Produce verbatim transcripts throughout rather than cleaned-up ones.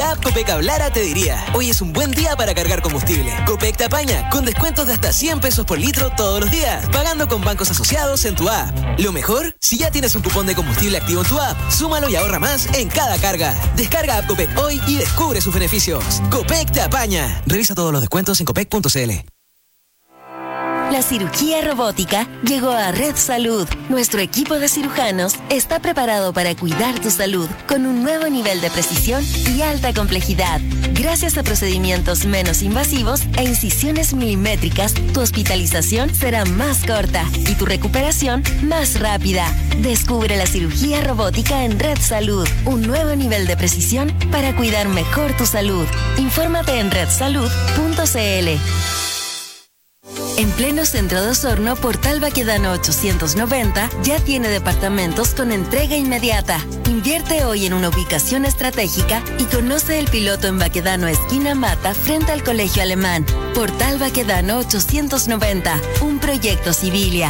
la app Copec hablara te diría, hoy es un buen día para cargar combustible. Copec te apaña con descuentos de hasta cien pesos por litro todos los días, pagando con bancos asociados en tu app. Lo mejor, si ya tienes un cupón de combustible activo en tu app, súmalo y ahorra más en cada carga. Descarga app Copec hoy y descubre sus beneficios. Copec te apaña. Revisa todos los descuentos en copec punto cl. La cirugía robótica llegó a Red Salud. Nuestro equipo de cirujanos está preparado para cuidar tu salud con un nuevo nivel de precisión y alta complejidad. Gracias a procedimientos menos invasivos e incisiones milimétricas, tu hospitalización será más corta y tu recuperación más rápida. Descubre la cirugía robótica en Red Salud, un nuevo nivel de precisión para cuidar mejor tu salud. Infórmate en red salud punto cl. En pleno centro de Osorno, Portal Baquedano ochocientos noventa ya tiene departamentos con entrega inmediata. Invierte hoy en una ubicación estratégica y conoce el piloto en Baquedano esquina Mata frente al Colegio Alemán. Portal Baquedano ochocientos noventa, un proyecto Civilia.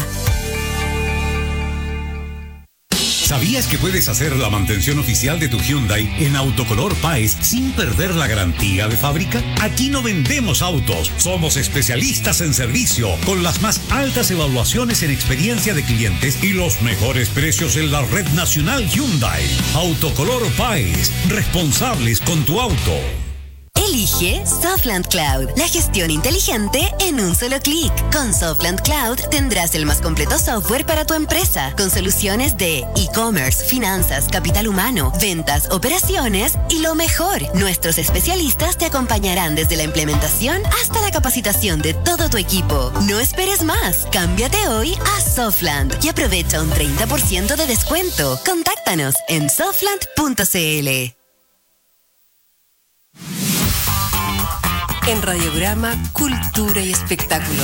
¿Sabías que puedes hacer la mantención oficial de tu Hyundai en Autocolor Páez sin perder la garantía de fábrica? Aquí no vendemos autos, somos especialistas en servicio, con las más altas evaluaciones en experiencia de clientes y los mejores precios en la red nacional Hyundai. Autocolor Páez, responsables con tu auto. Elige Softland Cloud, la gestión inteligente en un solo clic. Con Softland Cloud tendrás el más completo software para tu empresa, con soluciones de e-commerce, finanzas, capital humano, ventas, operaciones y lo mejor, nuestros especialistas te acompañarán desde la implementación hasta la capacitación de todo tu equipo. No esperes más, cámbiate hoy a Softland y aprovecha un treinta por ciento de descuento. Contáctanos en softland punto cl. En Radiograma, Cultura y Espectáculos.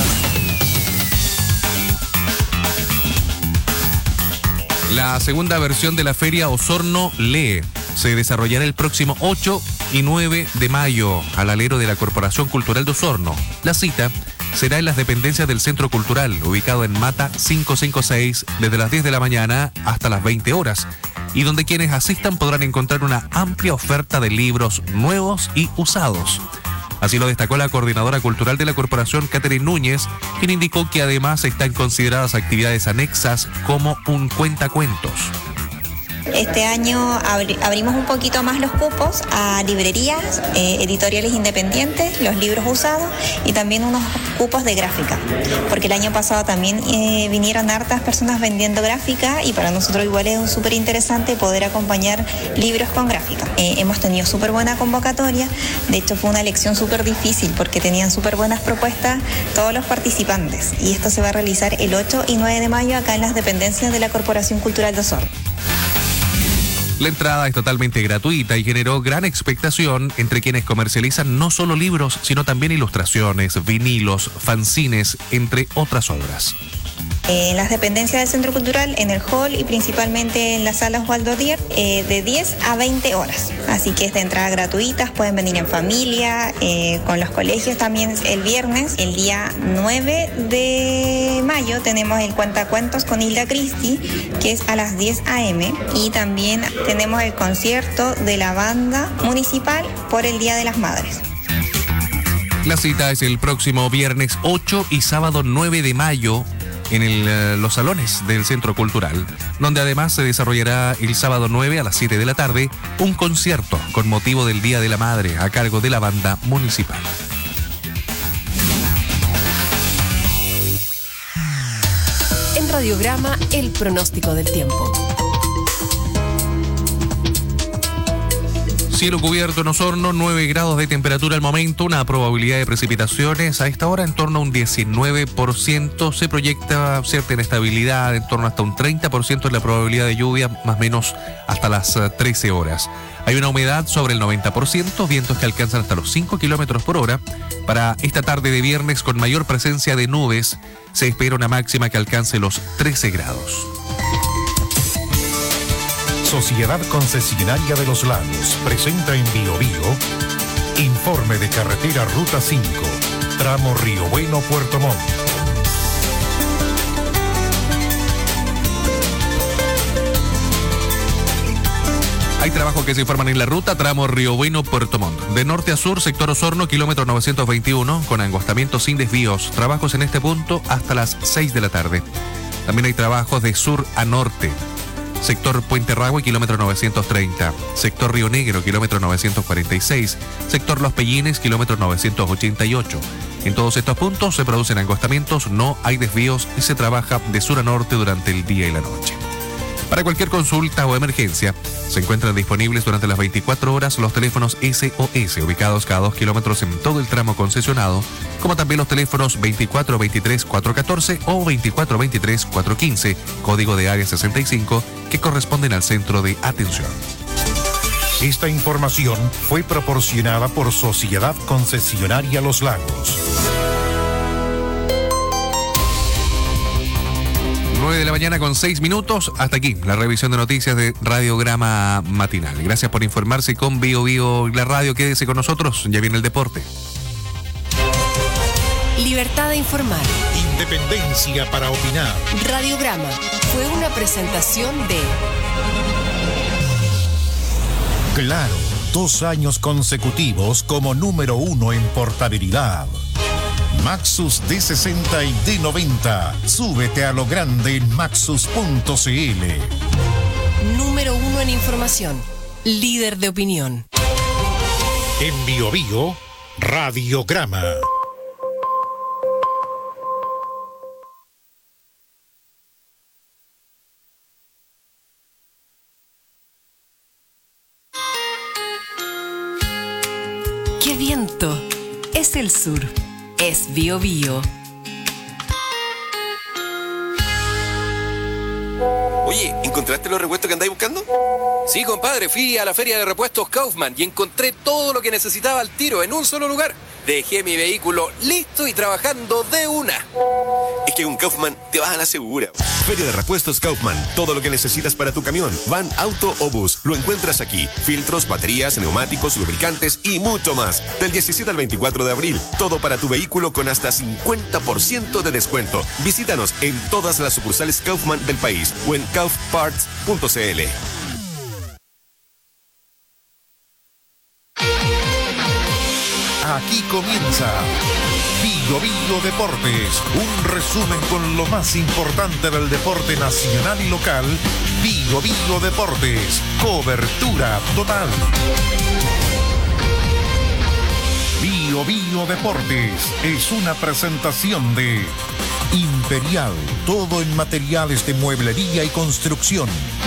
La segunda versión de la Feria Osorno Lee se desarrollará el próximo ocho y nueve de mayo al alero de la Corporación Cultural de Osorno. La cita será en las dependencias del Centro Cultural, ubicado en Mata quinientos cincuenta y seis, desde las diez de la mañana hasta las veinte horas, y donde quienes asistan podrán encontrar una amplia oferta de libros nuevos y usados. Así lo destacó la coordinadora cultural de la corporación, Catherine Núñez, quien indicó que además están consideradas actividades anexas como un cuentacuentos. Este año abri- abrimos un poquito más los cupos a librerías, eh, editoriales independientes, los libros usados y también unos cupos de gráfica, porque el año pasado también eh, vinieron hartas personas vendiendo gráfica y para nosotros igual es súper interesante poder acompañar libros con gráfica. Eh, hemos tenido súper buena convocatoria, de hecho fue una elección súper difícil porque tenían súper buenas propuestas todos los participantes y esto se va a realizar el ocho y nueve de mayo acá en las dependencias de la Corporación Cultural de Osorno. La entrada es totalmente gratuita y generó gran expectación entre quienes comercializan no solo libros, sino también ilustraciones, vinilos, fanzines, entre otras obras. En las dependencias del Centro Cultural, en el hall y principalmente en las salas Waldo Dier, eh, de diez a veinte horas. Así que es de entrada gratuitas, pueden venir en familia, eh, con los colegios también el viernes. El día nueve de mayo tenemos el Cuentacuentos con Hilda Cristi, que es a las diez a eme. Y también tenemos el concierto de la banda municipal por el Día de las Madres. La cita es el próximo viernes ocho y sábado nueve de mayo en el, uh, los salones del Centro Cultural, donde además se desarrollará el sábado nueve a las siete de la tarde un concierto con motivo del Día de la Madre a cargo de la banda municipal. En Radiograma, el pronóstico del tiempo. Cielo cubierto en Osorno, nueve grados de temperatura al momento, una probabilidad de precipitaciones a esta hora en torno a un diecinueve por ciento. Se proyecta cierta inestabilidad, en torno hasta un treinta por ciento de la probabilidad de lluvia, más o menos hasta las trece horas. Hay una humedad sobre el noventa por ciento, vientos que alcanzan hasta los cinco kilómetros por hora. Para esta tarde de viernes, con mayor presencia de nubes, se espera una máxima que alcance los trece grados. Sociedad Concesionaria de los Lagos presenta en Bio Bio informe de carretera Ruta cinco, tramo Río Bueno, Puerto Montt. Hay trabajos que se informan en la ruta, tramo Río Bueno, Puerto Montt. De norte a sur, sector Osorno, kilómetro novecientos veintiuno, con angostamiento sin desvíos. Trabajos en este punto hasta las seis de la tarde. También hay trabajos de sur a norte. Sector Puente Ragüe, kilómetro novecientos treinta. Sector Río Negro, kilómetro novecientos cuarenta y seis. Sector Los Pellines, kilómetro novecientos ochenta y ocho. En todos estos puntos se producen angostamientos, no hay desvíos y se trabaja de sur a norte durante el día y la noche. Para cualquier consulta o emergencia, se encuentran disponibles durante las veinticuatro horas los teléfonos S O S, ubicados cada dos kilómetros en todo el tramo concesionado, como también los teléfonos veinticuatro veintitrés cuatrocientos catorce o veinticuatro veintitrés cuatrocientos quince, código de área sesenta y cinco, que corresponden al centro de atención. Esta información fue proporcionada por Sociedad Concesionaria Los Lagos. nueve de la mañana con seis minutos. Hasta aquí la revisión de noticias de Radiograma Matinal. Gracias por informarse con Bio Bio y la radio. Quédese con nosotros, ya viene el deporte. Libertad de informar. Independencia para opinar. Radiograma fue una presentación de Claro, dos años consecutivos como número uno en portabilidad. Maxus D sesenta y D noventa. Súbete a lo grande en maxus punto c l. número uno en información, líder de opinión. En Bio Bio, Radiograma. ¡Qué viento! Es el sur. Es Bio Bio. Oye, ¿encontraste los repuestos que andáis buscando? Sí, compadre, fui a la feria de repuestos Kaufman y encontré todo lo que necesitaba al tiro en un solo lugar. Dejé mi vehículo listo y trabajando de una. Es que con Kaufman te vas a la segura. Feria de repuestos Kaufman. Todo lo que necesitas para tu camión, van, auto o bus, lo encuentras aquí. Filtros, baterías, neumáticos, lubricantes y mucho más. Del diecisiete al veinticuatro de abril. Todo para tu vehículo con hasta cincuenta por ciento de descuento. Visítanos en todas las sucursales Kaufman del país o en kauf parts punto c l. Aquí comienza Bio Bio Deportes, un resumen con lo más importante del deporte nacional y local. Bio Bio Deportes, cobertura total. Bio Bio Deportes es una presentación de Imperial, todo en materiales de mueblería y construcción.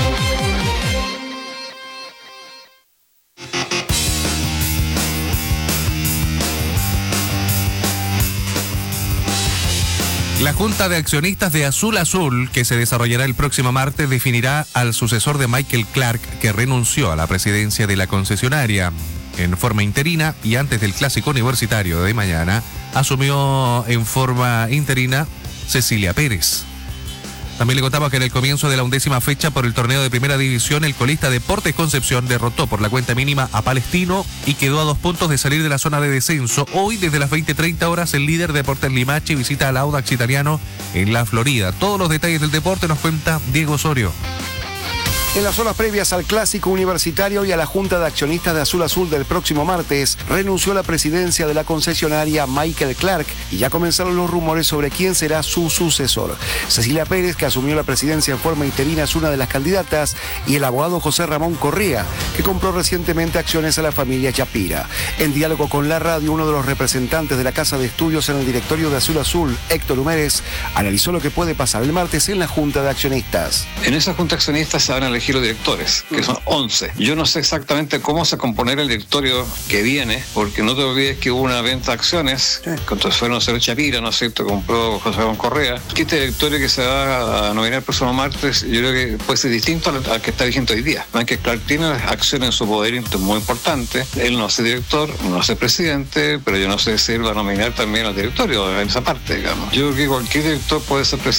La Junta de Accionistas de Azul Azul, que se desarrollará el próximo martes, definirá al sucesor de Michael Clark, que renunció a la presidencia de la concesionaria. En forma interina y antes del clásico universitario de mañana, asumió en forma interina Cecilia Pérez. También le contamos que en el comienzo de la undécima fecha por el torneo de primera división, el colista Deportes Concepción derrotó por la cuenta mínima a Palestino y quedó a dos puntos de salir de la zona de descenso. Hoy, desde las veinte treinta horas, el líder Deportes Limache visita al Audax Italiano en la Florida. Todos los detalles del deporte nos cuenta Diego Osorio. En las horas previas al clásico universitario y a la Junta de Accionistas de Azul Azul del próximo martes, renunció a la presidencia de la concesionaria Michael Clark y ya comenzaron los rumores sobre quién será su sucesor. Cecilia Pérez, que asumió la presidencia en forma interina, es una de las candidatas, y el abogado José Ramón Correa, que compró recientemente acciones a la familia Chapira. En diálogo con la radio, uno de los representantes de la Casa de Estudios en el directorio de Azul Azul, Héctor Humérez, analizó lo que puede pasar el martes en la Junta de Accionistas. En esa Junta de Accionistas se van a elegir los directores, que son once. Yo no sé exactamente cómo se componer el directorio que viene, porque no te olvides que hubo una venta de acciones, sí. Cuando fueron a hacer Chapira, ¿no es cierto?, compró José Ramón Correa. Que este directorio que se va a nominar el próximo martes, yo creo que puede ser distinto al, al que está vigente hoy día. Aunque Clark tiene las acciones en su poder muy importante, él no es director, no es presidente, pero yo no sé si él va a nominar también al directorio en esa parte, digamos. Yo creo que cualquier director puede ser presidente.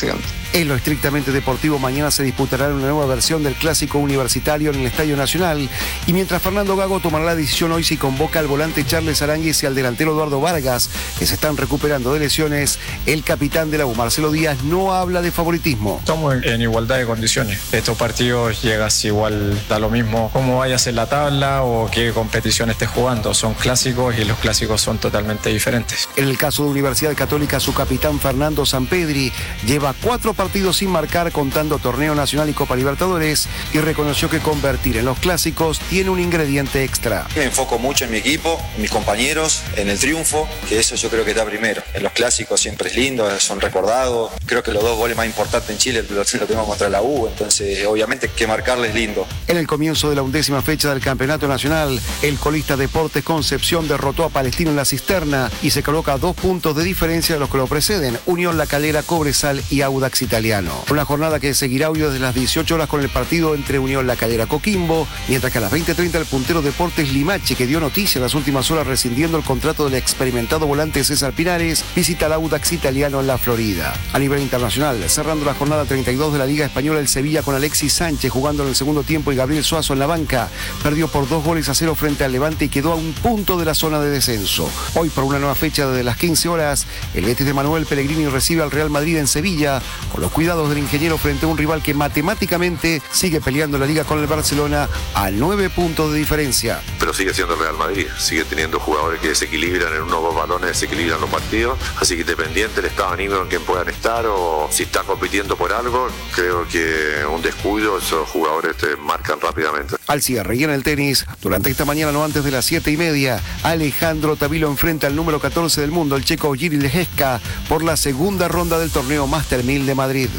En lo estrictamente deportivo, mañana se disputará una nueva versión del Clásico Universitario en el Estadio Nacional, y mientras Fernando Gago tomará la decisión hoy si convoca al volante Charles Aránguiz y al delantero Eduardo Vargas, que se están recuperando de lesiones, el capitán de la U, Marcelo Díaz, no habla de favoritismo. Estamos en, en igualdad de condiciones. Estos partidos llegas igual, da lo mismo cómo vayas en la tabla o qué competición estés jugando. Son clásicos y los clásicos son totalmente diferentes. En el caso de Universidad Católica, su capitán Fernando Sampedri lleva cuatro partidos sin marcar, contando Torneo Nacional y Copa Libertadores, y reconoció que convertir en los clásicos tiene un ingrediente extra. Me enfoco mucho en mi equipo, en mis compañeros, en el triunfo, que eso yo creo que está primero. En los clásicos siempre es lindo, son recordados. Creo que los dos goles más importantes en Chile los lo tengo contra la U, entonces obviamente que marcarles lindo. En el comienzo de la undécima fecha del Campeonato Nacional, el colista Deportes Concepción derrotó a Palestino en la Cisterna y se coloca a dos puntos de diferencia de los que lo preceden: Unión La Calera, Cobresal y Audax Italiano. Una jornada que seguirá hoy desde las dieciocho horas con el partido entre Unión La Calera Coquimbo, mientras que a las veinte treinta el puntero Deportes Limache, que dio noticia en las últimas horas rescindiendo el contrato del experimentado volante César Pinares, visita al Audax Italiano en la Florida. A nivel internacional, cerrando la jornada treinta y dos de la Liga Española, el Sevilla con Alexis Sánchez jugando en el segundo tiempo y Gabriel Suazo en la banca, perdió por dos goles a cero frente al Levante y quedó a un punto de la zona de descenso. Hoy, por una nueva fecha desde las quince horas, el Betis de Manuel Pellegrini recibe al Real Madrid en Sevilla, con los cuidados del ingeniero frente a un rival que matemáticamente sigue peleando la Liga con el Barcelona a nueve puntos de diferencia. Pero sigue siendo el Real Madrid, sigue teniendo jugadores que desequilibran en unos dos balones, desequilibran los partidos, así que independiente del estado anímico en que puedan estar o si están compitiendo por algo, creo que un descuido esos jugadores te marcan rápidamente. Al cierre y en el tenis, durante esta mañana no antes de las siete y media, Alejandro Tavilo enfrenta al número catorce del mundo, el checo Jiří Lehecka, por la segunda ronda del torneo Master mil de Madrid.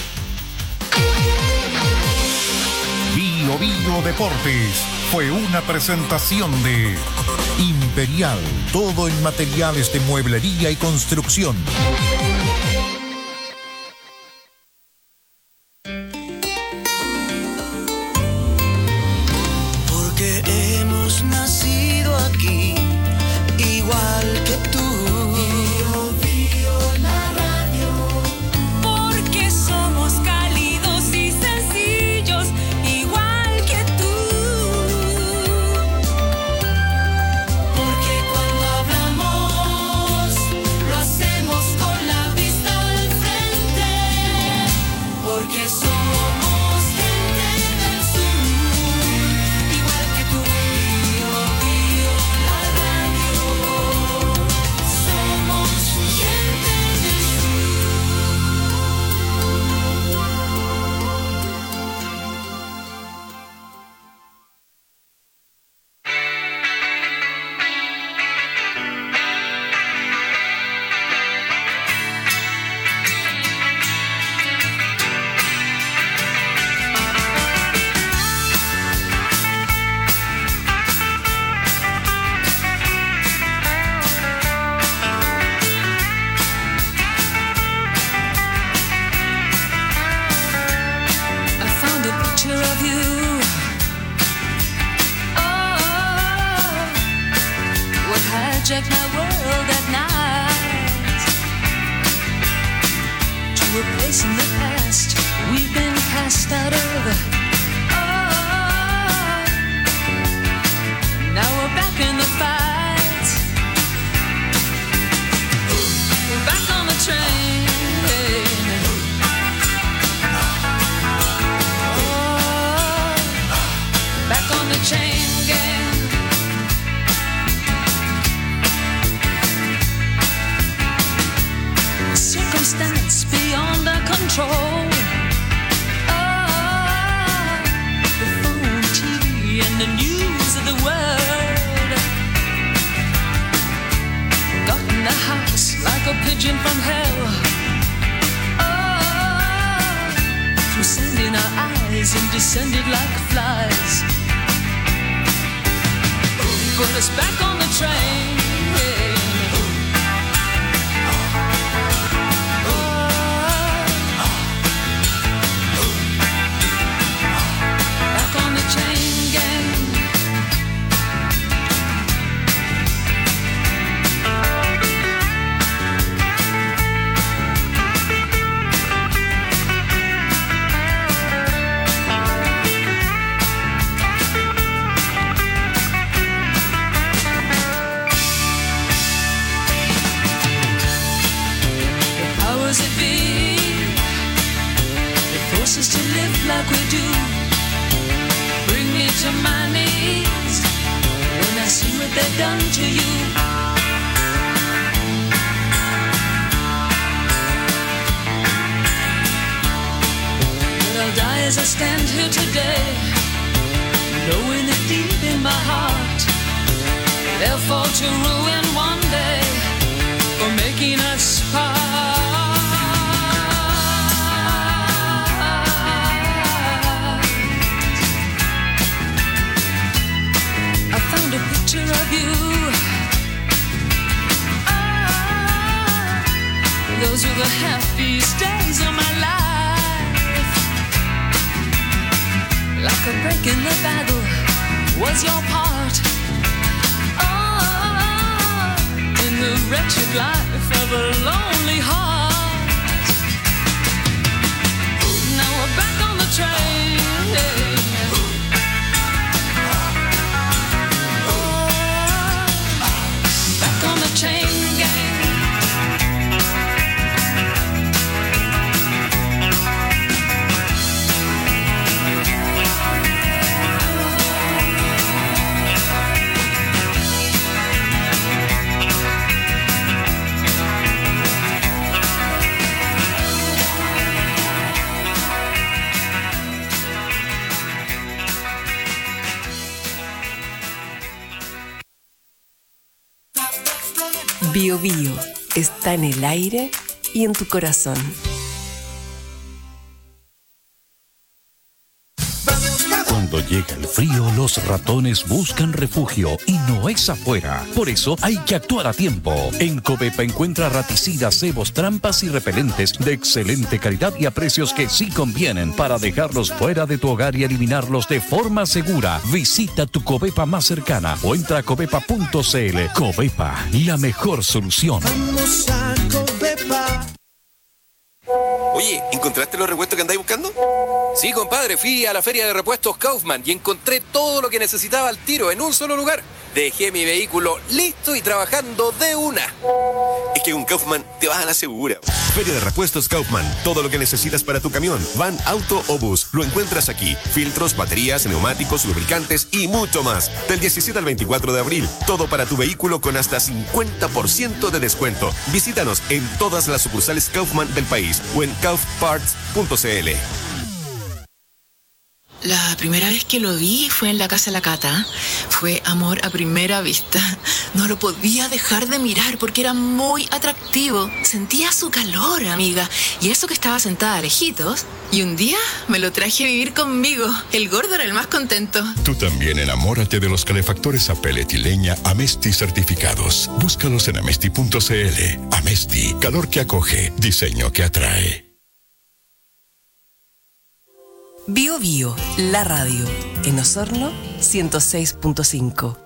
Bio Bio Deportes fue una presentación de Imperial, todo en materiales de mueblería y construcción. Porque hemos nacido aquí, igual que tú. Bio, Bio, la radio. Porque somos cálidos y sencillos, igual que tú. Porque cuando hablamos, lo hacemos con la vista al frente. Porque somos gente del sur, igual que tú. Bio, Bio, la radio. Somos gente del sur. I found a picture of you. Oh, what hijacked my world at night. To a place in the past we've been cast out of. Oh, now we're back in the fight. We're back on the train. Back on the chain gang. Circumstance beyond our control. Oh, the phone, T V, and the news of the world. Got in the house like a pigeon from hell. Oh, through sand in our eyes and descended like flies. Put us back on the train. Back on the chain gang. run to you. But I'll die as I stand here today, knowing that deep in my heart they'll fall to ruin one day for making us part. I found a picture of you. Ah, those were the happiest days of my life. Like a break in the battle was your part. The wretched life of a lonely heart. Now we're back on the train. Oh, back on the chain gang. Bio Bio está en el aire y en tu corazón. Cuando llega el frío, los ratones buscan refugio y no es afuera. Por eso hay que actuar a tiempo. En Covepa encuentra raticidas, cebos, trampas y repelentes de excelente calidad y a precios que sí convienen para dejarlos fuera de tu hogar y eliminarlos de forma segura. Visita tu Covepa más cercana o entra a covepa punto cl. Covepa, la mejor solución. Vamos a Covepa. Oye, ¿encontraste los repuestos que andáis buscando? Sí, compadre, fui a la feria de repuestos Kaufman y encontré todo lo que necesitaba al tiro en un solo lugar. Dejé mi vehículo listo y trabajando de una. Es que con Kaufman te vas a la segura. Feria de repuestos Kaufman. Todo lo que necesitas para tu camión, van, auto o bus, lo encuentras aquí. Filtros, baterías, neumáticos, lubricantes y mucho más. Del diecisiete al veinticuatro de abril. Todo para tu vehículo con hasta cincuenta por ciento de descuento. Visítanos en todas las sucursales Kaufman del país o en kauf parts punto cl. La primera vez que lo vi fue en la casa de la Cata. Fue amor a primera vista. No lo podía dejar de mirar porque era muy atractivo. Sentía su calor, amiga. Y eso que estaba sentada lejitos. Y un día me lo traje a vivir conmigo. El gordo era el más contento. Tú también enamórate de los calefactores a pellet y leña Amesti certificados. Búscalos en amesti punto cl. Amesti, calor que acoge, diseño que atrae. Bio Bio, la radio. En Osorno, ciento seis punto cinco.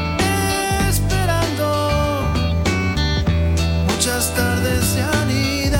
Muchas tardes se han ido.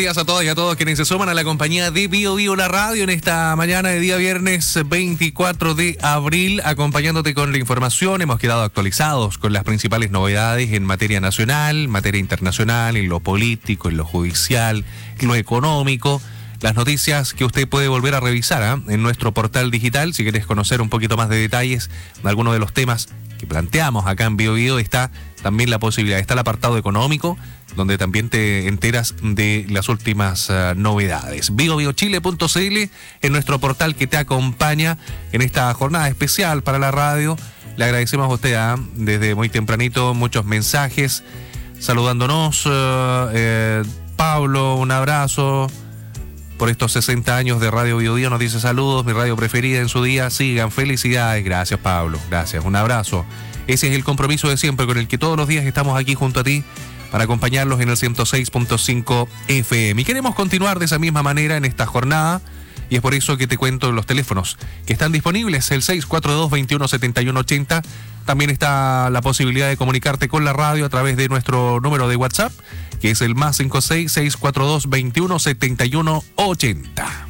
días a todas y a todos quienes se suman a la compañía de Bio Bio La Radio en esta mañana de día viernes veinticuatro de abril, acompañándote con la información. Hemos quedado actualizados con las principales novedades en materia nacional, materia internacional, en lo político, en lo judicial, en lo económico. Las noticias que usted puede volver a revisar ¿eh? en nuestro portal digital. Si quieres conocer un poquito más de detalles de algunos de los temas que planteamos acá en Bio Bio, está también la posibilidad, está el apartado económico, donde también te enteras de las últimas uh, novedades. bio bio chile punto c l es nuestro portal que te acompaña en esta jornada especial para la radio. Le agradecemos a usted ¿eh? desde muy tempranito, muchos mensajes saludándonos. Uh, eh, Pablo, un abrazo por estos sesenta años de Radio Bio Bio, nos dice saludos, mi radio preferida en su día, sigan, felicidades. Gracias, Pablo, gracias, un abrazo. Ese es el compromiso de siempre con el que todos los días estamos aquí junto a ti para acompañarlos en el ciento seis punto cinco F M. Y queremos continuar de esa misma manera en esta jornada, y es por eso que te cuento los teléfonos que están disponibles, el seis cuatro dos, veintiuno, setenta y uno, ochenta. También está la posibilidad de comunicarte con la radio a través de nuestro número de WhatsApp, que es el más cinco seis, seis cuatro dos, veintiuno, setenta y uno, ochenta.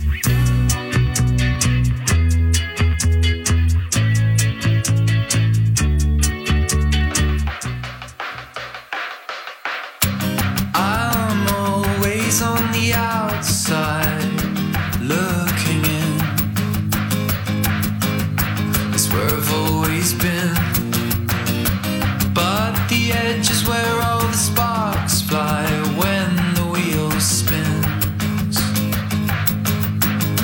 I'm always on the outside, looking in. It's where I've always been. But the edge is where all the sparks fly when the wheel spins.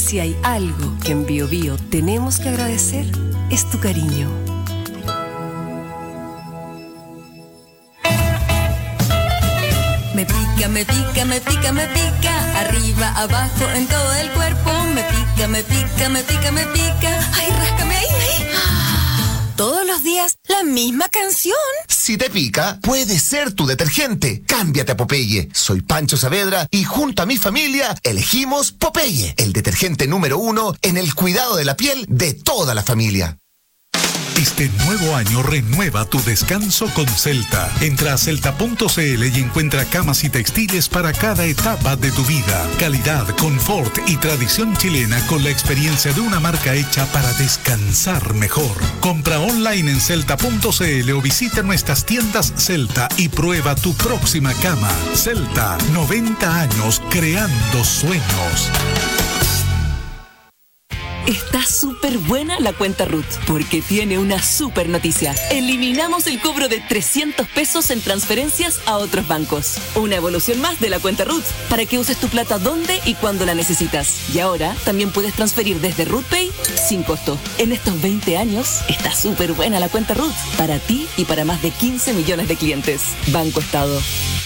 Si hay algo que en Bio Bio tenemos que agradecer, es tu cariño. Me pica, me pica, me pica, me pica, arriba, abajo, en todo el cuerpo. Me pica, me pica, me pica, me pica. Ay, ráscame ahí, ahí. Todos los días la misma canción. Si te pica, puede ser tu detergente. Cámbiate a Popeye. Soy Pancho Saavedra y junto a mi familia elegimos Popeye, el detergente número uno en el cuidado de la piel de toda la familia. Este nuevo año renueva tu descanso con Celta. Entra a celta punto c l y encuentra camas y textiles para cada etapa de tu vida. Calidad, confort y tradición chilena con la experiencia de una marca hecha para descansar mejor. Compra online en celta punto c l o visita nuestras tiendas Celta y prueba tu próxima cama. Celta, noventa años creando sueños. Está súper buena la cuenta Ruth, porque tiene una súper noticia. Eliminamos el cobro de trescientos pesos en transferencias a otros bancos. Una evolución más de la cuenta Ruth, para que uses tu plata donde y cuando la necesitas. Y ahora también puedes transferir desde RuthPay sin costo. En estos veinte años, está súper buena la cuenta Ruth, para ti y para más de quince millones de clientes. Banco Estado.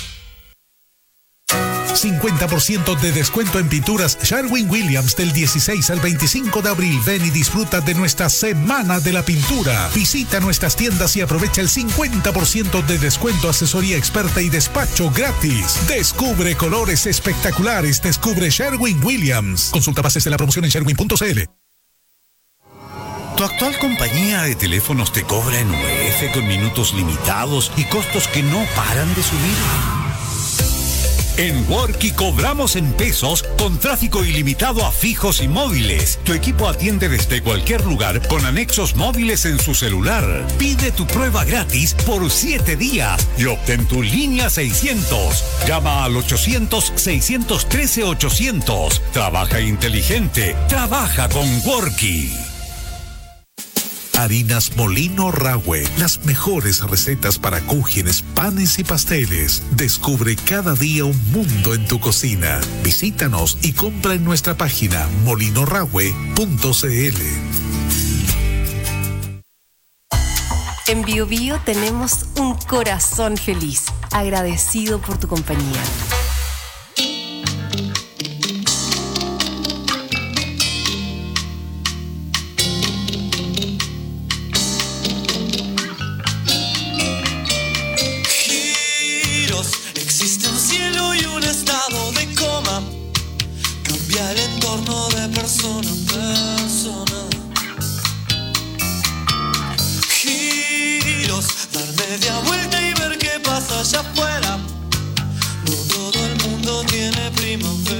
cincuenta por ciento de descuento en pinturas Sherwin-Williams del dieciséis al veinticinco de abril. Ven y disfruta de nuestra Semana de la Pintura. Visita nuestras tiendas y aprovecha el cincuenta por ciento de descuento, asesoría experta y despacho gratis. Descubre colores espectaculares. Descubre Sherwin-Williams. Consulta bases de la promoción en sherwin punto c l. ¿Tu actual compañía de teléfonos te cobra en U F con minutos limitados y costos que no paran de subir? En Worky cobramos en pesos con tráfico ilimitado a fijos y móviles. Tu equipo atiende desde cualquier lugar con anexos móviles en su celular. Pide tu prueba gratis por siete días y obtén tu línea seiscientos. Llama al ochocientos, seiscientos trece, ochocientos. Trabaja inteligente. Trabaja con Worky. Harinas Molino Rahue, las mejores recetas para cúgenes, panes y pasteles. Descubre cada día un mundo en tu cocina. Visítanos y compra en nuestra página molino rahue punto c l. En Bio Bio tenemos un corazón feliz, agradecido por tu compañía. El entorno de persona a persona. Giros, dar media vuelta y ver qué pasa allá afuera. No todo el mundo tiene primaveras.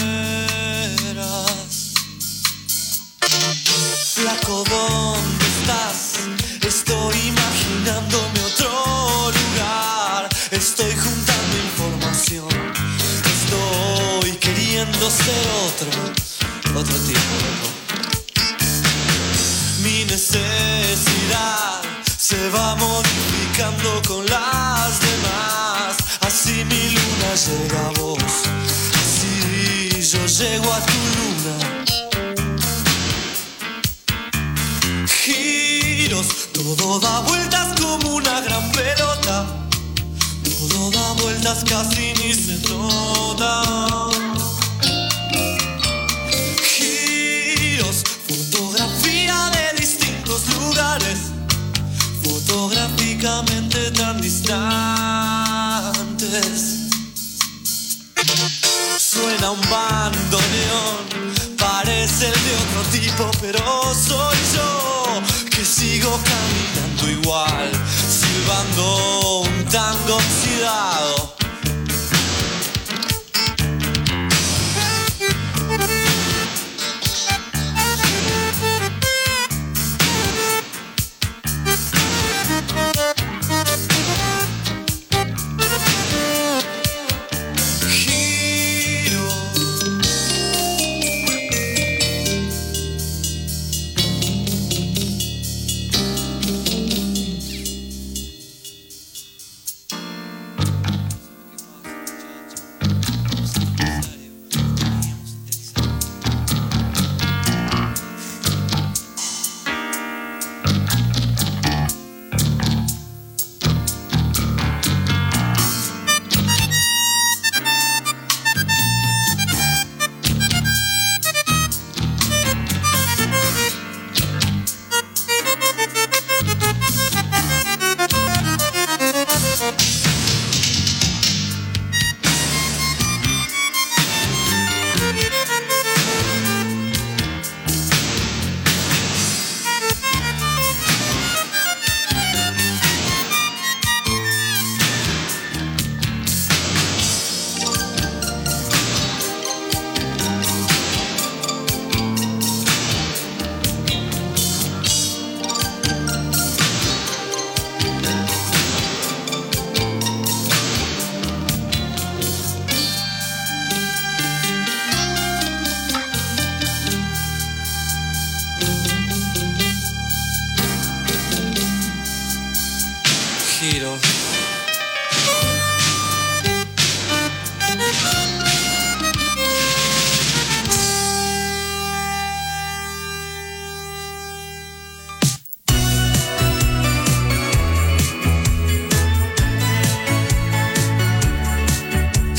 Flaco, ¿dónde estás? Estoy imaginándome otro lugar. Estoy juntando información. Estoy queriendo ser otro, otro tipo loco. Mi necesidad se va modificando con las demás. Así mi luna llega a vos, así yo llego a tu luna. Giros, todo da vueltas como una gran pelota. Todo da vueltas, casi ni se nota. Giros, fotografía de distintos lugares, fotográficamente tan distantes. Suena un bandoneón, parece el de otro tipo, pero soy yo que sigo caminando igual, silbando un tango oxidado.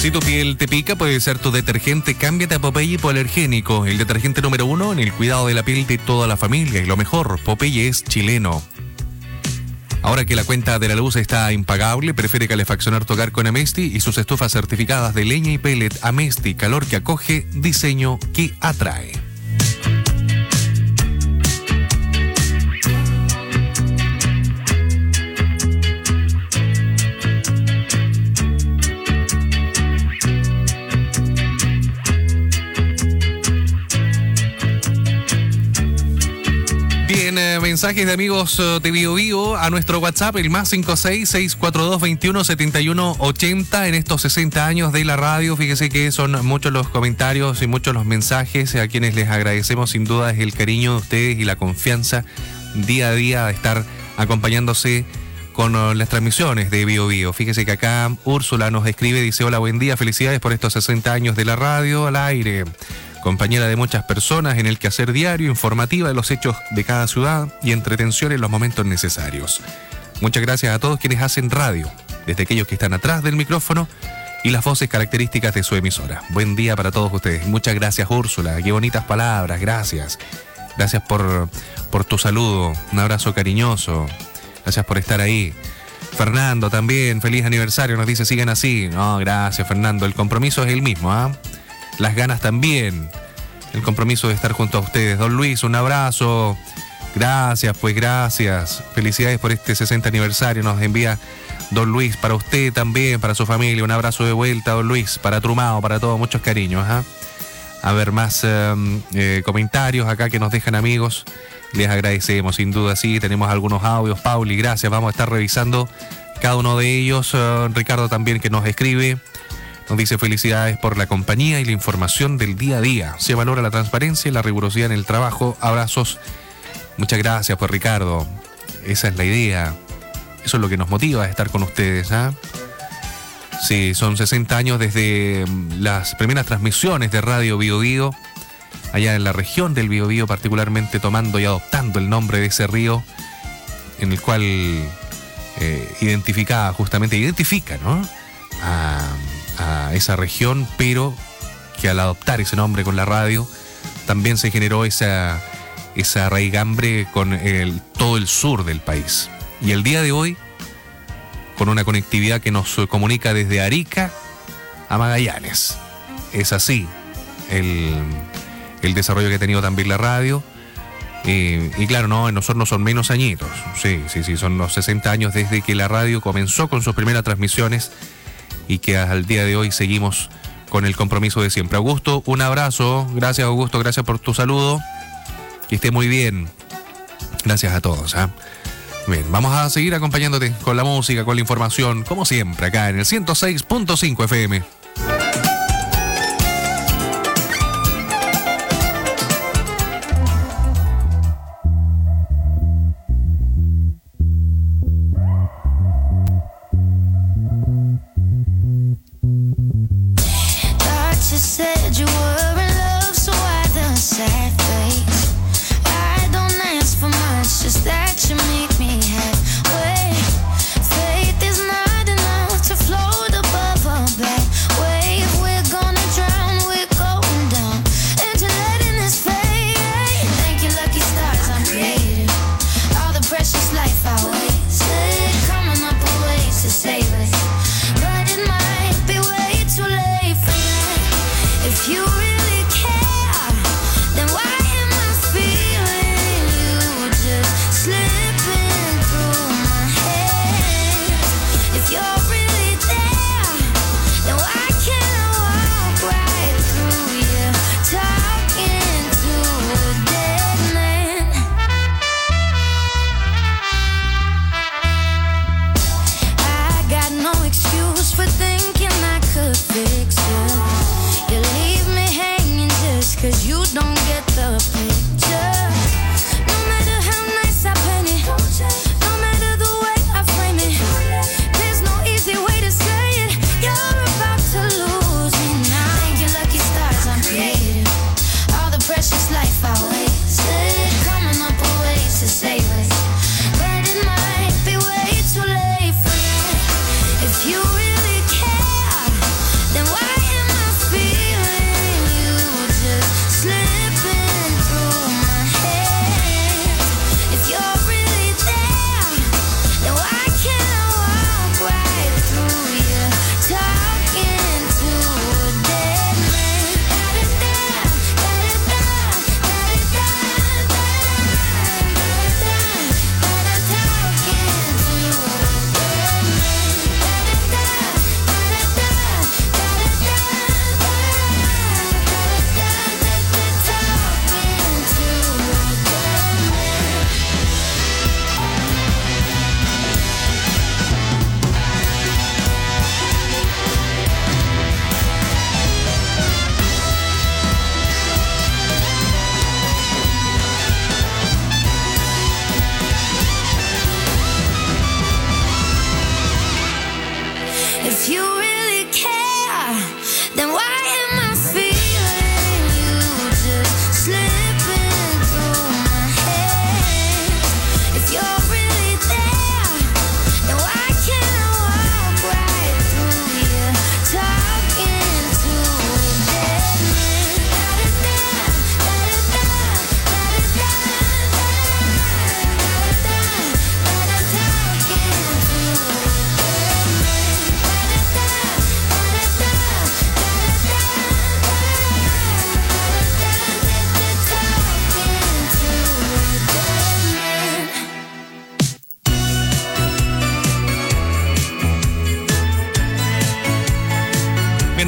Si tu piel te pica, puede ser tu detergente. Cámbiate a Popeye Hipoalergénico, el detergente número uno en el cuidado de la piel de toda la familia. Y lo mejor, Popeye es chileno. Ahora que la cuenta de la luz está impagable, prefiere calefaccionar tu hogar con Amesti y sus estufas certificadas de leña y pellet. Amesti, calor que acoge, diseño que atrae. Mensajes de amigos de Bio Bio a nuestro WhatsApp, el más cinco seis, seis cuatro dos, veintiuno, setenta y uno, ochenta. En estos sesenta años de la radio, fíjese que son muchos los comentarios y muchos los mensajes a quienes les agradecemos sin duda es el cariño de ustedes y la confianza día a día de estar acompañándose con las transmisiones de Bio Bio. Fíjese que acá Úrsula nos escribe, dice: hola, buen día, felicidades por estos sesenta años de la radio al aire. Compañera de muchas personas en el quehacer diario, informativa de los hechos de cada ciudad y entretención en los momentos necesarios. Muchas gracias a todos quienes hacen radio, desde aquellos que están atrás del micrófono y las voces características de su emisora. Buen día para todos ustedes. Muchas gracias, Úrsula. Qué bonitas palabras, gracias. Gracias por, por tu saludo, un abrazo cariñoso. Gracias por estar ahí. Fernando también, feliz aniversario, nos dice sigan así. No, gracias, Fernando. El compromiso es el mismo, ¿ah? ¿eh? Las ganas también, el compromiso de estar junto a ustedes. Don Luis, un abrazo, gracias, pues gracias, felicidades por este sesenta aniversario, nos envía Don Luis, para usted también, para su familia, un abrazo de vuelta, Don Luis, para Trumao, para todos, muchos cariños. ¿eh? A ver, más eh, eh, comentarios acá que nos dejan amigos, les agradecemos, sin duda, sí, tenemos algunos audios. Pauli, gracias, vamos a estar revisando cada uno de ellos. eh, Ricardo también que nos escribe. Nos dice felicidades por la compañía y la información del día a día. Se valora la transparencia y la rigurosidad en el trabajo. Abrazos. Muchas gracias, pues Ricardo. Esa es la idea. Eso es lo que nos motiva a estar con ustedes. ¿eh? Sí, son sesenta años desde las primeras transmisiones de Radio Bio Bio, allá en la región del Bio Bio, particularmente tomando y adoptando el nombre de ese río, en el cual eh, identificaba justamente, identifica, ¿no? A... a esa región, pero que al adoptar ese nombre con la radio también se generó esa, esa raigambre con el, todo el sur del país. Y el día de hoy, con una conectividad que nos comunica desde Arica a Magallanes. Es así el, el desarrollo que ha tenido también la radio. Eh, y claro, no, en Osorno son menos añitos. Sí, sí, sí, son los sesenta años desde que la radio comenzó con sus primeras transmisiones y que al día de hoy seguimos con el compromiso de siempre. Augusto, un abrazo. Gracias, Augusto, gracias por tu saludo. Que esté muy bien. Gracias a todos. ¿eh? Bien, vamos a seguir acompañándote con la música, con la información, como siempre, acá en el ciento seis punto cinco F M. Faith is not enough to float above a bad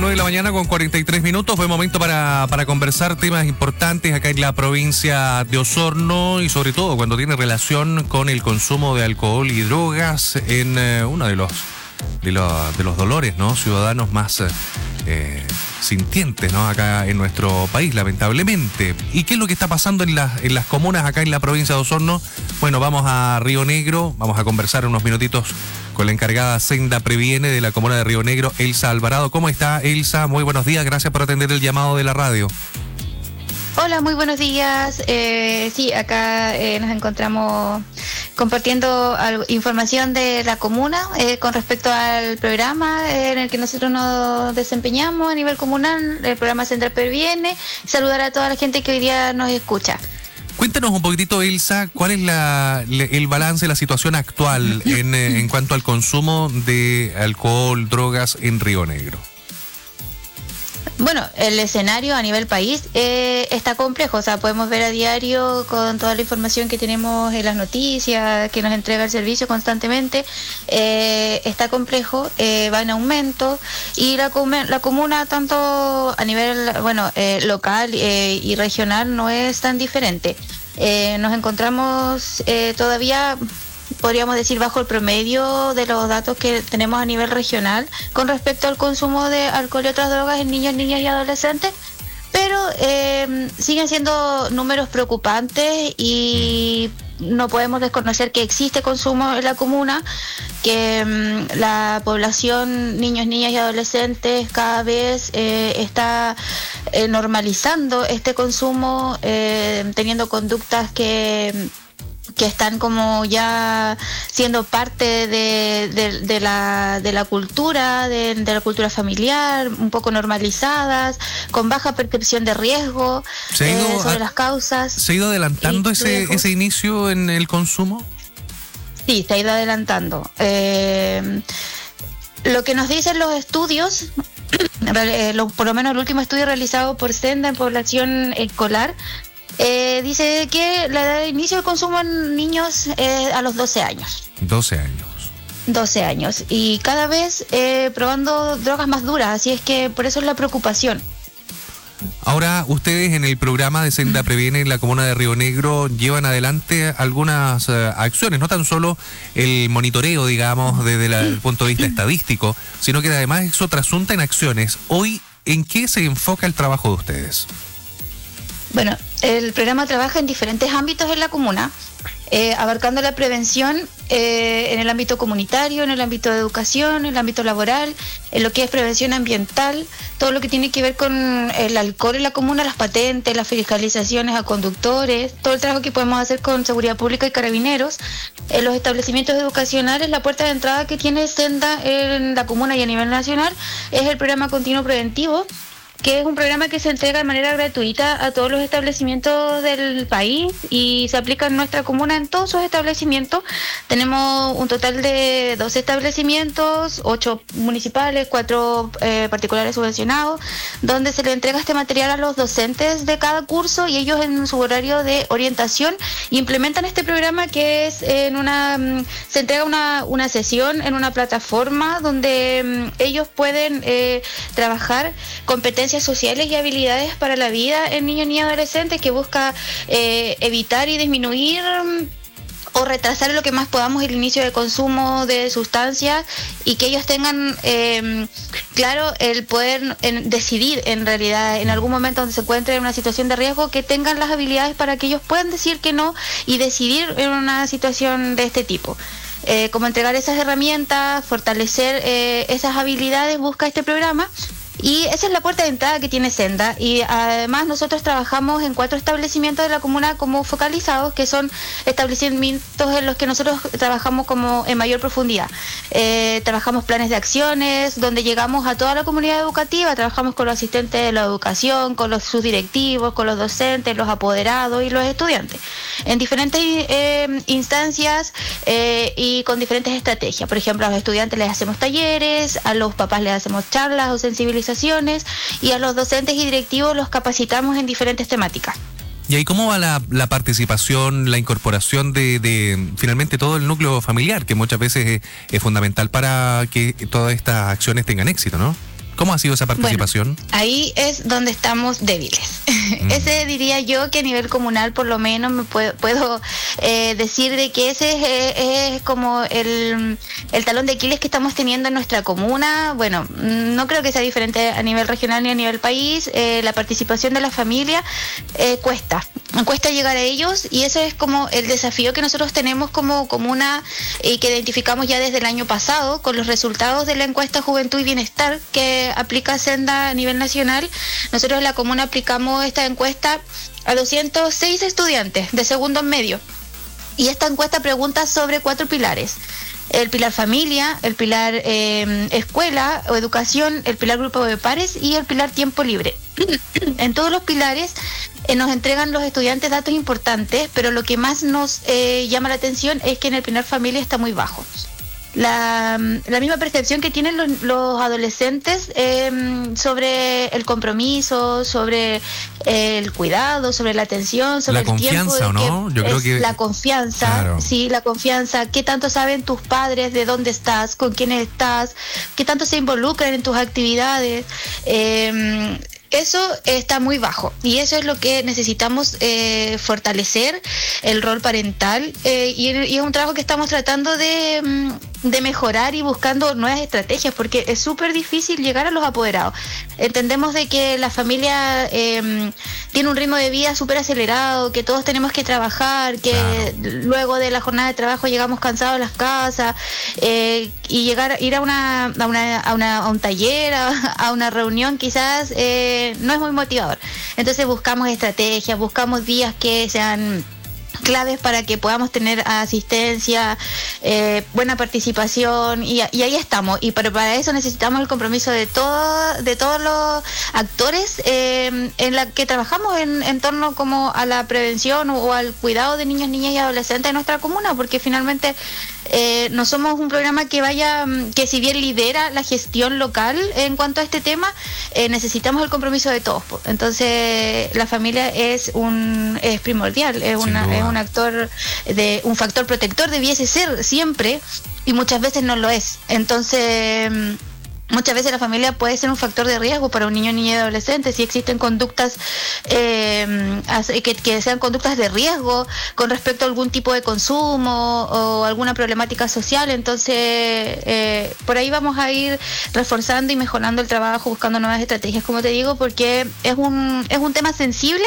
nueve de la mañana con cuarenta y tres minutos. Fue momento para, para conversar temas importantes acá en la provincia de Osorno y sobre todo cuando tiene relación con el consumo de alcohol y drogas en eh, uno de los, de los de los dolores, ¿no? Ciudadanos más eh, sintientes, ¿no? Acá en nuestro país, lamentablemente. ¿Y qué es lo que está pasando en las, en las comunas acá en la provincia de Osorno? Bueno, vamos a Río Negro, vamos a conversar unos minutitos con la encargada Senda Previene de la comuna de Río Negro, Elsa Alvarado. ¿Cómo está, Elsa? Muy buenos días, gracias por atender el llamado de la radio. Hola, muy buenos días. Eh, sí, acá eh, nos encontramos compartiendo algo, información de la comuna eh, con respecto al programa eh, en el que nosotros nos desempeñamos a nivel comunal, el programa Senda Previene. Saludar a toda la gente que hoy día nos escucha. Cuéntanos un poquitito, Elsa, ¿cuál es la, el balance, la situación actual en, en cuanto al consumo de alcohol, drogas en Río Negro? Bueno, el escenario a nivel país eh, está complejo, o sea, podemos ver a diario con toda la información que tenemos en las noticias, que nos entrega el servicio constantemente, eh, está complejo, eh, va en aumento y la, la comuna tanto a nivel, bueno, eh, local eh, y regional no es tan diferente. Eh, nos encontramos eh, todavía, podríamos decir, bajo el promedio de los datos que tenemos a nivel regional con respecto al consumo de alcohol y otras drogas en niños, niñas y adolescentes, pero eh, siguen siendo números preocupantes y no podemos desconocer que existe consumo en la comuna, que um, la población, niños, niñas y adolescentes cada vez eh, está eh, normalizando este consumo, eh, teniendo conductas que que están como ya siendo parte de, de, de, la, de la cultura, de, de la cultura familiar, un poco normalizadas, con baja percepción de riesgo eh, sobre a, las causas. ¿Se ha ido adelantando ese, ese inicio en el consumo? Sí, se ha ido adelantando. Eh, lo que nos dicen los estudios, por lo menos el último estudio realizado por Senda en población escolar, Eh, dice que la edad de inicio del consumo en niños es a los doce años. doce años. doce años. Y cada vez eh, probando drogas más duras, así es que por eso es la preocupación. Ahora, ustedes en el programa de Senda Previene en la comuna de Río Negro llevan adelante algunas uh, acciones, no tan solo el monitoreo, digamos, desde la, el punto de vista estadístico, sino que además eso trasunta en acciones. Hoy, ¿en qué se enfoca el trabajo de ustedes? Bueno, el programa trabaja en diferentes ámbitos en la comuna, eh, abarcando la prevención eh, en el ámbito comunitario, en el ámbito de educación, en el ámbito laboral, en lo que es prevención ambiental, todo lo que tiene que ver con el alcohol en la comuna, las patentes, las fiscalizaciones a conductores, todo el trabajo que podemos hacer con seguridad pública y carabineros, en los establecimientos educacionales. La puerta de entrada que tiene Senda en la comuna y a nivel nacional es el programa continuo preventivo, que es un programa que se entrega de manera gratuita a todos los establecimientos del país y se aplica en nuestra comuna en todos sus establecimientos. Tenemos un total de doce establecimientos, ocho municipales, cuatro eh, particulares subvencionados, donde se le entrega este material a los docentes de cada curso y ellos en su horario de orientación implementan este programa, que es en una, se entrega una, una sesión en una plataforma donde um, ellos pueden eh, trabajar competencias sociales y habilidades para la vida en niños y adolescentes, que busca eh, evitar y disminuir o retrasar lo que más podamos el inicio de consumo de sustancias y que ellos tengan eh, claro el poder en decidir en realidad en algún momento donde se encuentren en una situación de riesgo, que tengan las habilidades para que ellos puedan decir que no y decidir en una situación de este tipo. Eh, como entregar esas herramientas, fortalecer eh, esas habilidades, busca este programa. Y esa es la puerta de entrada que tiene Senda, y además nosotros trabajamos en cuatro establecimientos de la comuna como focalizados, que son establecimientos en los que nosotros trabajamos como en mayor profundidad. Eh, trabajamos planes de acciones, donde llegamos a toda la comunidad educativa, trabajamos con los asistentes de la educación, con los subdirectivos, con los docentes, los apoderados y los estudiantes, en diferentes eh, instancias eh, y con diferentes estrategias. Por ejemplo, a los estudiantes les hacemos talleres, a los papás les hacemos charlas o sensibilizaciones, y a los docentes y directivos los capacitamos en diferentes temáticas. ¿Y ahí cómo va la, la participación, la incorporación de, de finalmente todo el núcleo familiar, que muchas veces es, es fundamental para que todas estas acciones tengan éxito, ¿no? ¿Cómo ha sido esa participación? Bueno, ahí es donde estamos débiles. Mm. Ese diría yo que a nivel comunal por lo menos me puedo, puedo eh, decir de que ese es, es, es como el, el talón de Aquiles que estamos teniendo en nuestra comuna. Bueno, no creo que sea diferente a nivel regional ni a nivel país. Eh, la participación de la familia eh, cuesta, cuesta llegar a ellos, y ese es como el desafío que nosotros tenemos como comuna y que identificamos ya desde el año pasado con los resultados de la encuesta Juventud y Bienestar que aplica Senda a nivel nacional. Nosotros en la comuna aplicamos esta encuesta a doscientos seis estudiantes de segundo medio, y esta encuesta pregunta sobre cuatro pilares: el pilar familia, el pilar eh, escuela o educación, el pilar grupo de pares y el pilar tiempo libre. En todos los pilares eh, nos entregan los estudiantes datos importantes, pero lo que más nos eh, llama la atención es que en el pilar familia está muy bajo. La, la misma percepción que tienen los, los adolescentes eh, sobre el compromiso, sobre eh, el cuidado, sobre la atención, sobre la el tiempo. confianza, ¿no? Yo creo que la confianza, claro. Sí, la confianza. ¿Qué tanto saben tus padres de dónde estás, con quiénes estás? ¿Qué tanto se involucran en tus actividades? Eh, Eso está muy bajo, y eso es lo que necesitamos eh, fortalecer, el rol parental, eh, y, y es un trabajo que estamos tratando de, de mejorar y buscando nuevas estrategias, porque es súper difícil llegar a los apoderados. Entendemos de que la familia eh, tiene un ritmo de vida súper acelerado, que todos tenemos que trabajar, que claro. Luego de la jornada de trabajo llegamos cansados a las casas, eh, y llegar ir a una a una a, una, a un taller, a, a una reunión quizás eh, no es muy motivador. Entonces buscamos estrategias, buscamos días que sean claves para que podamos tener asistencia, eh, buena participación, y, y ahí estamos. Y para, para eso necesitamos el compromiso de todo, de todos los actores eh, en la que trabajamos en, en torno como a la prevención o, o al cuidado de niños, niñas y adolescentes de nuestra comuna, porque finalmente eh, no somos un programa que vaya, que si bien lidera la gestión local en cuanto a este tema, eh, necesitamos el compromiso de todos. Entonces la familia es un es primordial, es una es un actor de un factor protector, debiese ser siempre, y muchas veces no lo es. Entonces muchas veces la familia puede ser un factor de riesgo para un niño, niña y adolescente si existen conductas eh, que, que sean conductas de riesgo con respecto a algún tipo de consumo o alguna problemática social. Entonces eh, por ahí vamos a ir reforzando y mejorando el trabajo, buscando nuevas estrategias, como te digo, porque es un es un tema sensible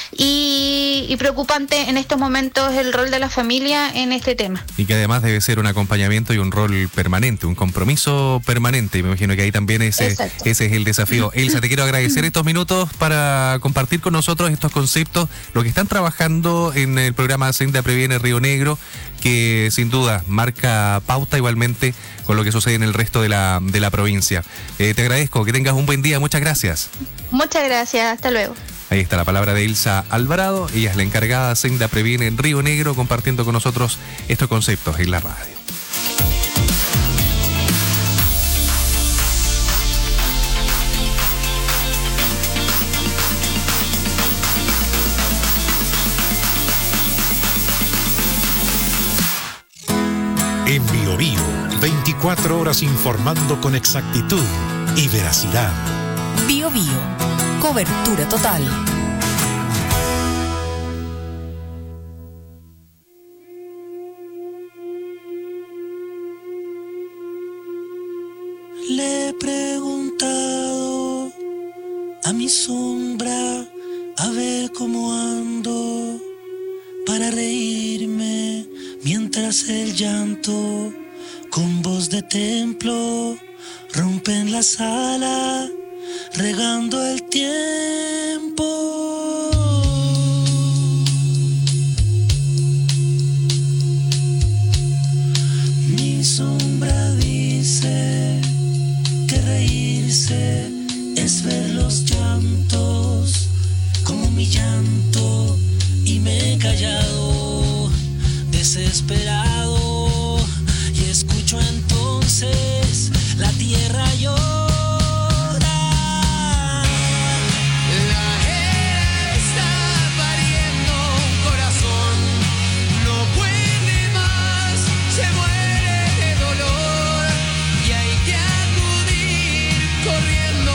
y, y preocupante en estos momentos el rol de la familia en este tema. Y que además debe ser un acompañamiento y un rol permanente, un compromiso permanente, y me imagino que ahí también ese, ese es el desafío. Elsa, te quiero agradecer estos minutos para compartir con nosotros estos conceptos, lo que están trabajando en el programa Senda Previene Río Negro, que sin duda marca pauta igualmente con lo que sucede en el resto de la, de la provincia. Eh, te agradezco, que tengas un buen día, muchas gracias. Muchas gracias, hasta luego. Ahí está la palabra de Elsa Alvarado, ella es la encargada Senda Previene en Río Negro, compartiendo con nosotros estos conceptos en la radio. En Bio Bio, veinticuatro horas informando con exactitud y veracidad. Bio Bio, cobertura total. Le he preguntado a mi sombra a ver cómo ando para reírme mientras el llanto con voz de templo rompe en la sala regando el tiempo. Mi sombra dice que reírse es ver los llantos como mi llanto, y me he callado desesperado y escucho entonces la tierra llora. La era está pariendo un corazón, no puede más, se muere de dolor y hay que acudir corriendo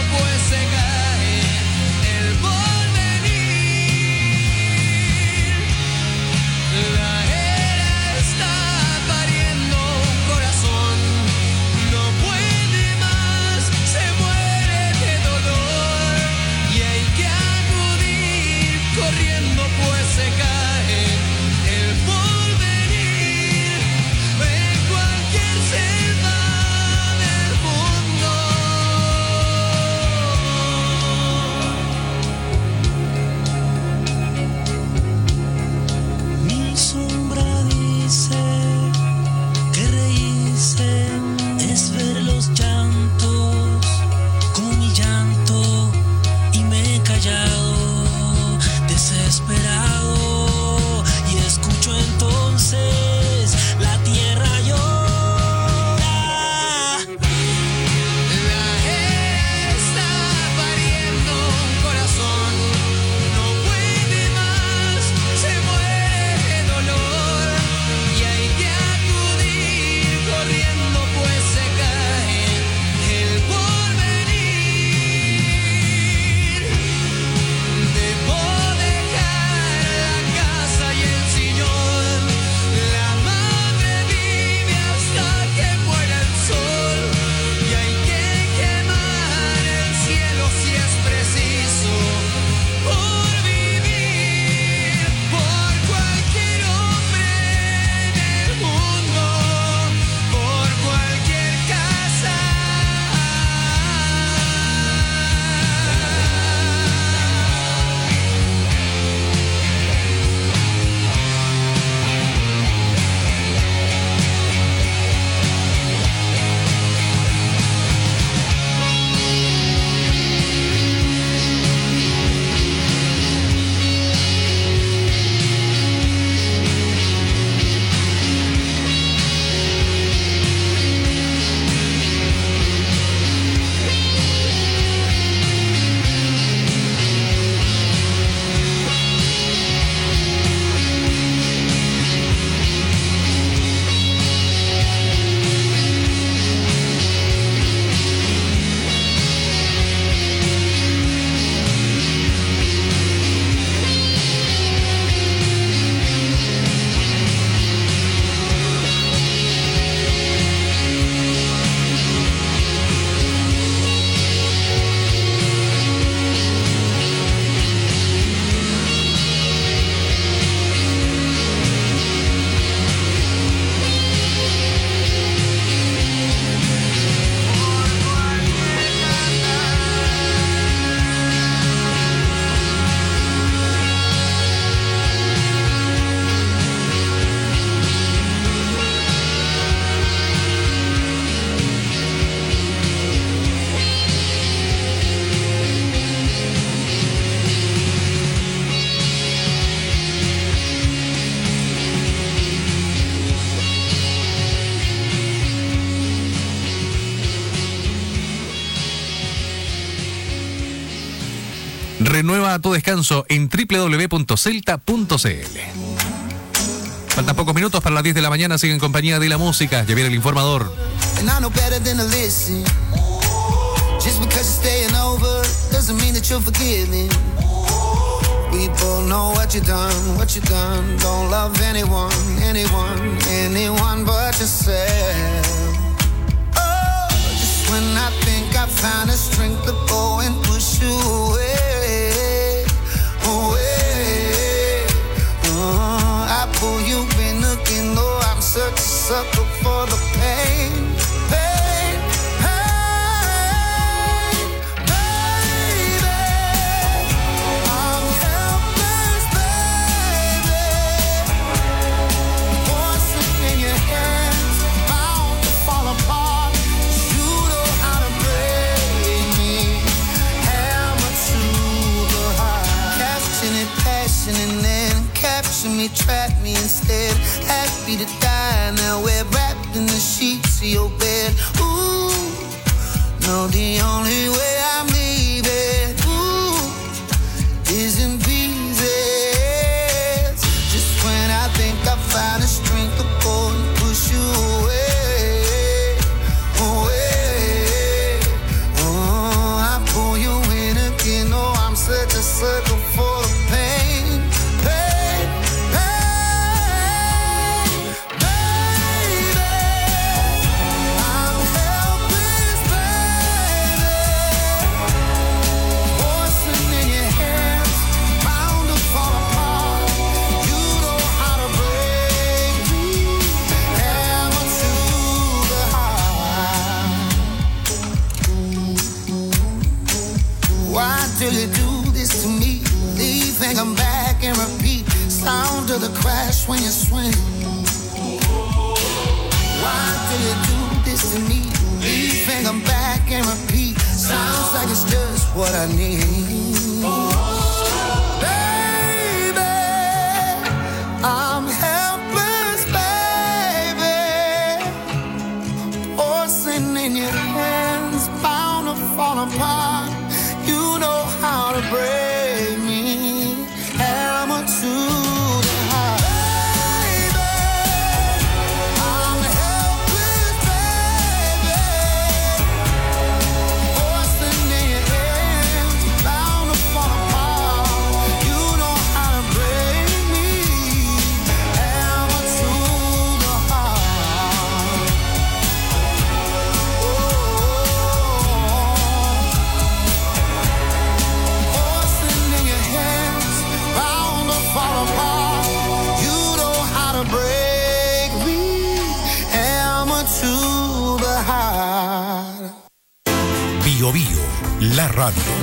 Renueva tu descanso en doble u doble u doble u punto celta punto c l. Faltan pocos minutos para las diez de la mañana. Sigue en compañía de la música. Ya viene el informador. And I know better than to listen. Just because you're staying over doesn't mean that you're forgiving. We both know what you done, what you done. Don't love anyone, anyone, anyone but yourself. Oh, just when I think I found the strength to go and push you away, away. Uh, I pull you in again, though I'm such a sucker for the pain. Pain, pain, baby. I'm helpless, baby. Poison in your hands, bound to fall apart. You know how to break me. Hammer to the heart. Caption it, passion, and then capture me, trap me instead. Happy to die now, we're wrapped in the sheets of your bed. Ooh, no, the only way I'm leaving, ooh, is in pieces. Just when I think I found the strength to go and push you away, away. Oh, I pull you in again, oh, I'm such a sucker for the pain, pain, pain, baby. I'm helpless, baby. Poison in your hands, bound to fall apart. You know how to break me. Hammer to the heart. Why do you do this to me? Leave and come back and repeat. Sound of the crash when you swing. Why do you do this to me? Leave and come back and repeat. Sounds like it's just what I need. Baby, I'm helpless, baby. Forcing in your hands, bound to fall apart. You know how to break me. Hammer to the heart. Baby, I'm helpless, baby. Forcing in your hands, bound to fall apart. You know how to break me. Hammer to the heart. Forcing in your hands, bound to fall apart. You know how to break me. Hammer to the heart. Bio Bio, la radio.